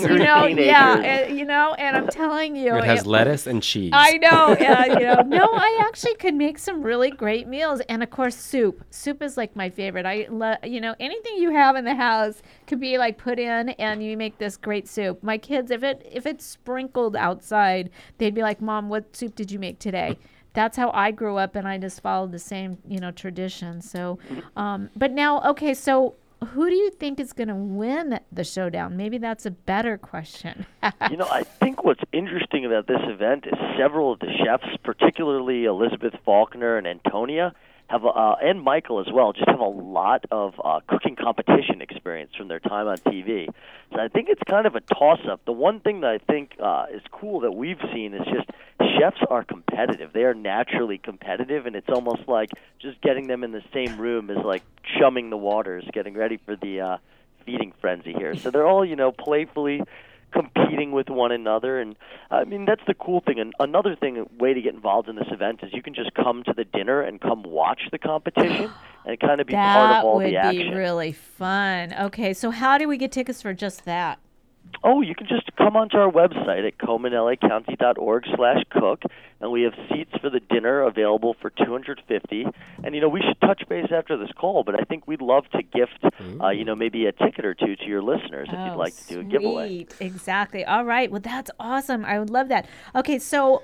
and I'm telling you. It has lettuce and cheese. I know. No, I actually could make some really great meals. And of course, soup. Soup is like my favorite. I love, anything you have in the house could be like put in and you make this great soup. My kids, if it's sprinkled outside, they'd be like, "Mom, what soup did you make today?" That's how I grew up, and I just followed the same, tradition. So, but now, okay, so who do you think is going to win the showdown? Maybe that's a better question. I think what's interesting about this event is several of the chefs, particularly Elizabeth Faulkner and Antonia, and Michael as well, just have a lot of cooking competition experience from their time on TV. So I think it's kind of a toss-up. The one thing that I think is cool that we've seen is just chefs are competitive. They are naturally competitive, and it's almost like just getting them in the same room is like chumming the waters, getting ready for the feeding frenzy here. So they're all, playfully competing with one another, and I mean that's the cool thing. And another way to get involved in this event is you can just come to the dinner and come watch the competition and kind of be part of all the action. That would be really fun. Okay, so how do we get tickets for just that? Oh, you can just come onto our website at comanlacounty.org/cook, and we have seats for the dinner available for $250. And, we should touch base after this call, but I think we'd love to gift, maybe a ticket or two to your listeners if you'd like to do a giveaway. Exactly. All right. Well, that's awesome. I would love that. Okay, so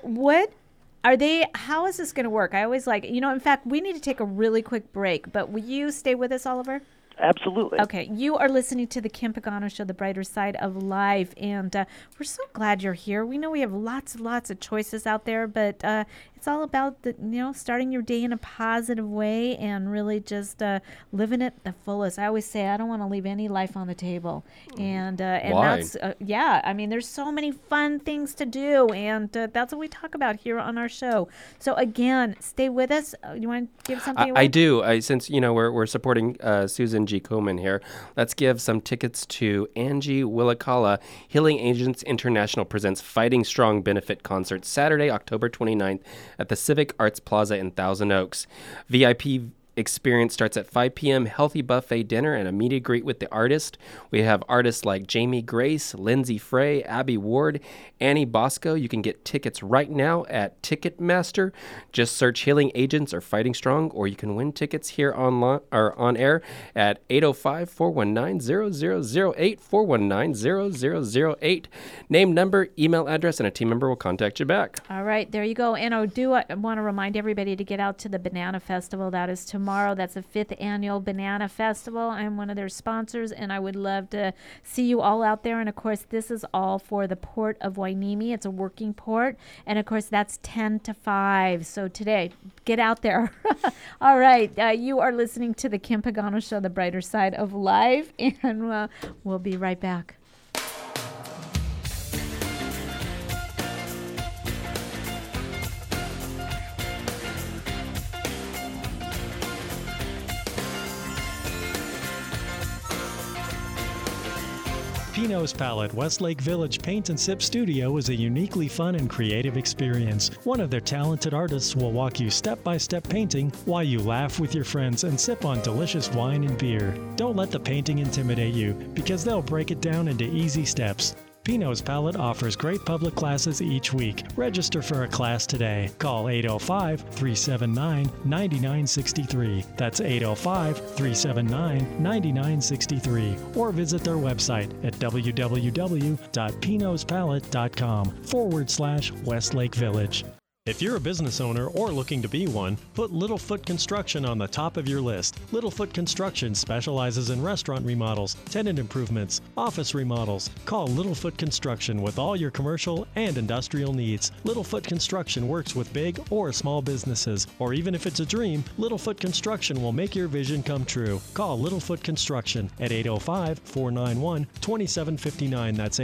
how is this going to work? I always in fact, we need to take a really quick break, but will you stay with us, Oliver? Absolutely. Okay, you are listening to the Kim Pagano Show, the brighter side of life, and we're so glad you're here. We know we have lots of choices out there, but it's all about starting your day in a positive way and really just living it the fullest. I always say I don't want to leave any life on the table, and Why? That's I mean, there's so many fun things to do, and that's what we talk about here on our show. So again, stay with us. You want to give something away? I do. Since we're supporting Susan G. Komen here, let's give some tickets to Angie Willicala. Healing Agents International presents Fighting Strong benefit concert Saturday, October 29th at the Civic Arts Plaza in Thousand Oaks. VIP experience starts at 5 p.m. Healthy buffet dinner and a meet and greet with the artist. We have artists like Jamie Grace, Lindsay Frey, Abby Ward, Annie Bosco. You can get tickets right now at Ticketmaster. Just search Healing Agents or Fighting Strong, or you can win tickets here on air at 805-419-0008, 419-0008. Name, number, email address, and a team member will contact you back. All right, there you go. And I want to remind everybody to get out to the Banana Festival. That is tomorrow. That's the 5th annual Banana Festival. I'm one of their sponsors, and I would love to see you all out there. And of course, this is all for the Port of Hueneme. It's a working port, and of course, that's 10 to 5. So today, get out there. All right, you are listening to the Kim Pagano Show, the brighter side of life, and we'll be right back. Pino's Palette Westlake Village Paint and Sip Studio is a uniquely fun and creative experience. One of their talented artists will walk you step-by-step painting while you laugh with your friends and sip on delicious wine and beer. Don't let the painting intimidate you, because they'll break it down into easy steps. Pino's Palette offers great public classes each week. Register for a class today. Call 805-379-9963. That's 805-379-9963. Or visit their website at www.pinospalette.com/Westlake Village. If you're a business owner or looking to be one, put Littlefoot Construction on the top of your list. Littlefoot Construction specializes in restaurant remodels, tenant improvements, office remodels. Call Littlefoot Construction with all your commercial and industrial needs. Littlefoot Construction works with big or small businesses, or even if it's a dream, Littlefoot Construction will make your vision come true. Call Littlefoot Construction at 805-491-2759. That's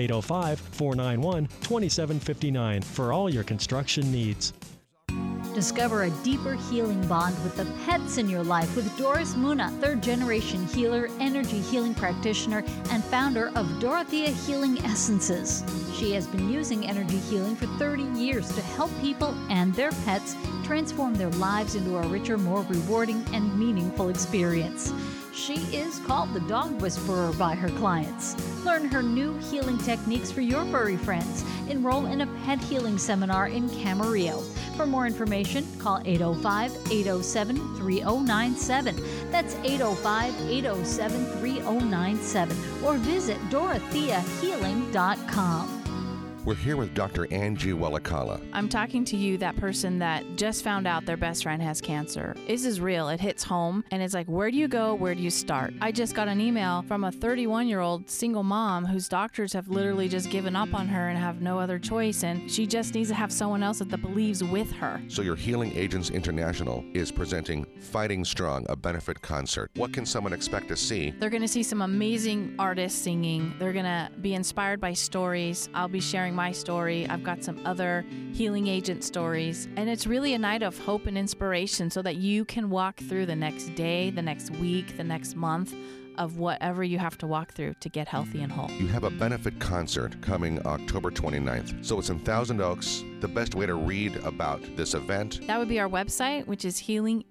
805-491-2759 for all your construction needs. Discover a deeper healing bond with the pets in your life with Doris Muna, third-generation healer, energy healing practitioner, and founder of Dorothea Healing Essences. She has been using energy healing for 30 years to help people and their pets transform their lives into a richer, more rewarding, and meaningful experience. She is called the Dog Whisperer by her clients. Learn her new healing techniques for your furry friends. Enroll in a pet healing seminar in Camarillo. For more information, call 805-807-3097. That's 805-807-3097. Or visit dorotheahealing.com. We're here with Dr. Angie Wellacala. I'm talking to you, that person that just found out their best friend has cancer. This is real. It hits home, and it's like, where do you go? Where do you start? I just got an email from a 31-year-old single mom whose doctors have literally just given up on her and have no other choice, and she just needs to have someone else that believes with her. So your Healing Agents International is presenting Fighting Strong, a benefit concert. What can someone expect to see? They're going to see some amazing artists singing. They're going to be inspired by stories. I'll be sharing my story. I've got some other healing agent stories. And it's really a night of hope and inspiration so that you can walk through the next day, the next week, the next month of whatever you have to walk through to get healthy and whole. You have a benefit concert coming October 29th. So it's in Thousand Oaks. The best way to read about this event? That would be our website, which is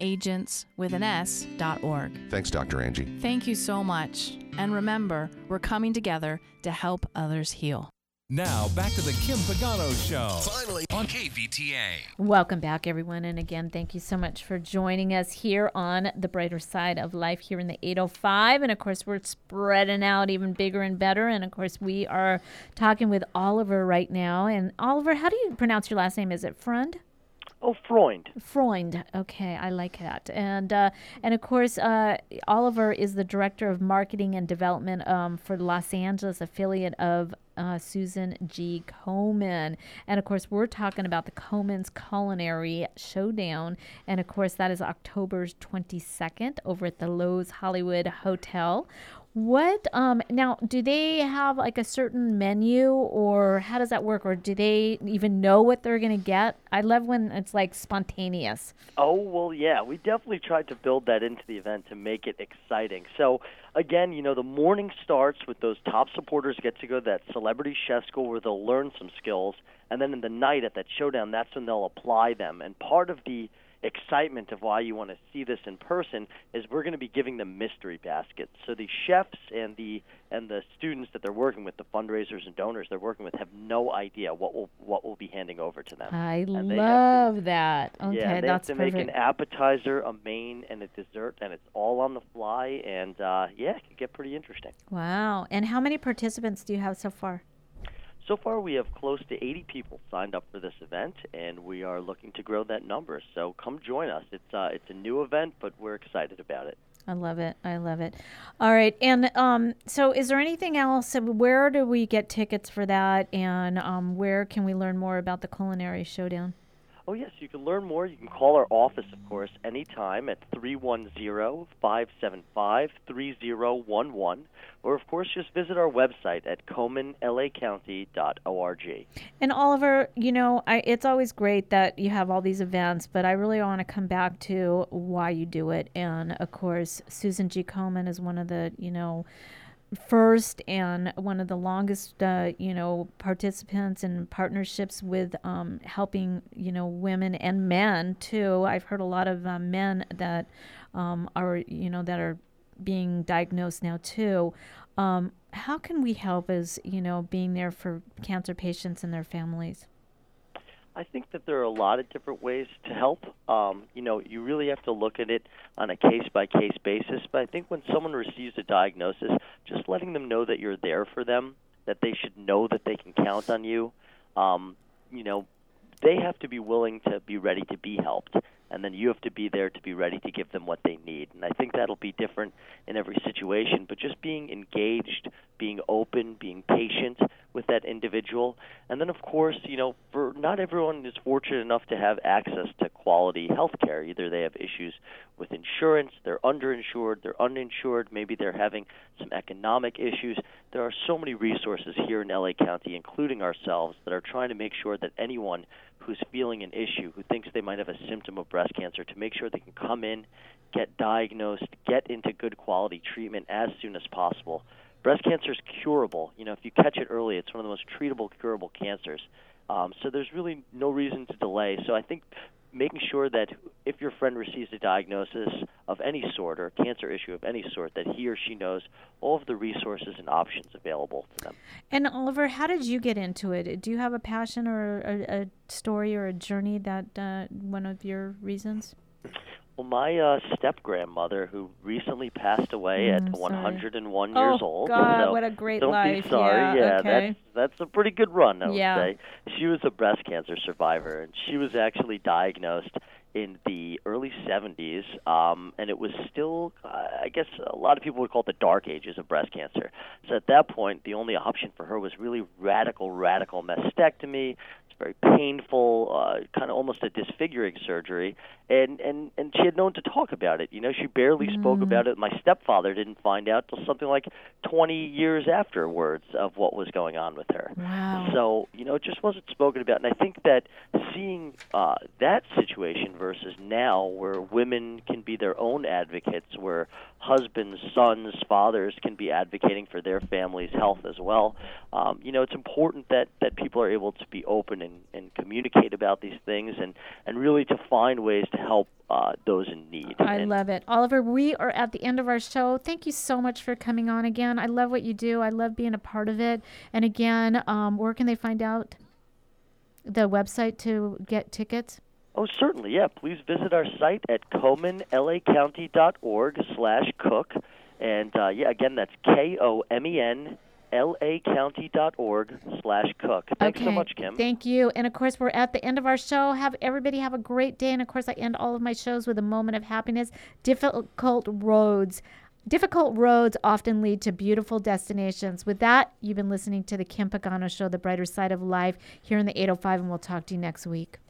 healingagentswithans.org. Thanks, Dr. Angie. Thank you so much. And remember, we're coming together to help others heal. Now, back to the Kim Pagano Show. Finally on KVTA. Welcome back, everyone. And again, thank you so much for joining us here on the brighter side of life here in the 805. And of course, we're spreading out even bigger and better. And of course, we are talking with Oliver right now. And Oliver, how do you pronounce your last name? Is it Freund? Oh, Freund. Freund. Okay, I like that. And of course, Oliver is the director of marketing and development for the Los Angeles affiliate of Susan G. Komen. And of course, we're talking about the Komen's Culinary Showdown. And of course, that is October 22nd over at the Loews Hollywood Hotel. What now, do they have like a certain menu, or how does that work, or do they even know what they're going to get? I love when it's like spontaneous. Oh, well, yeah, we definitely tried to build that into the event to make it exciting. So again, you know, the morning starts with those top supporters get to go to that celebrity chef school where they'll learn some skills, and then in the night at that showdown, that's when they'll apply them. And part of the excitement of why you want to see this in person is we're going to be giving them mystery baskets. So the chefs and the students that they're working with, the fundraisers and donors they're working with, have no idea what we'll be handing over to them. I love that. Okay, yeah, they that's have to perfect. make an appetizer, a main, and a dessert, and it's all on the fly. And yeah, it could get pretty interesting. Wow! And how many participants do you have so far? So far, we have close to 80 people signed up for this event, and we are looking to grow that number. So come join us. It's a new event, but we're excited about it. I love it. I love it. All right. And so is there anything else? Where do we get tickets for that? And where can we learn more about the Culinary Showdown? Oh, yes. You can learn more. You can call our office, of course, anytime at 310-575-3011. Or, of course, just visit our website at ComenLACounty.org. And Oliver, you know, it's always great that you have all these events, but I really want to come back to why you do it. And, of course, Susan G. Komen is one of the, you know, first and one of the longest, participants and partnerships with helping, women and men too. I've heard a lot of men that are being diagnosed now too. How can we help as, being there for cancer patients and their families? I think that there are a lot of different ways to help. You really have to look at it on a case-by-case basis. But I think when someone receives a diagnosis, just letting them know that you're there for them, that they should know that they can count on you, they have to be willing to be ready to be helped, and then you have to be there to be ready to give them what they need. And I think that'll be different in every situation, but just being engaged, being open, being patient with that individual. And then, of course, for not everyone is fortunate enough to have access to quality health care. Either they have issues with insurance, they're underinsured, they're uninsured, maybe they're having some economic issues. There are so many resources here in LA County, including ourselves, that are trying to make sure that anyone who's feeling an issue, who thinks they might have a symptom of breast cancer, to make sure they can come in, get diagnosed, get into good quality treatment as soon as possible. Breast cancer is curable. If you catch it early, it's one of the most treatable, curable cancers. So there's really no reason to delay. So I think making sure that if your friend receives a diagnosis of any sort or a cancer issue of any sort, that he or she knows all of the resources and options available to them. And Oliver, how did you get into it? Do you have a passion or a story or a journey that one of your reasons? Well, my step-grandmother, who recently passed away at 101 years old. Oh, God, so what a great don't life. Be sorry. Yeah, okay. that's a pretty good run, I would Yeah. say. She was a breast cancer survivor, and she was actually diagnosed in the early 70s, and it was still, I guess a lot of people would call it the dark ages of breast cancer. So at that point, the only option for her was really radical mastectomy. It's very painful, kind of almost a disfiguring surgery, and she had known to talk about it. She barely spoke about it. My stepfather didn't find out till something like 20 years afterwards of what was going on with her. Wow. So, it just wasn't spoken about. And I think that seeing that situation versus now where women can be their own advocates, where husbands, sons, fathers can be advocating for their family's health as well, it's important that people are able to be open and communicate about these things and really to find ways to help those in need. I love it. Oliver, we are at the end of our show. Thank you so much for coming on again. I love what you do. I love being a part of it. And again, where can they find out the website to get tickets? Oh, certainly, yeah. Please visit our site at KomenLACounty.org/cook. And, again, that's KomenLACounty.org/cook. Thanks so much, Kim. Thank you. And, of course, we're at the end of our show. Everybody have a great day. And, of course, I end all of my shows with a moment of happiness. Difficult roads often lead to beautiful destinations. With that, you've been listening to the Kim Pagano Show, The Brighter Side of Life, here in the 805, and we'll talk to you next week.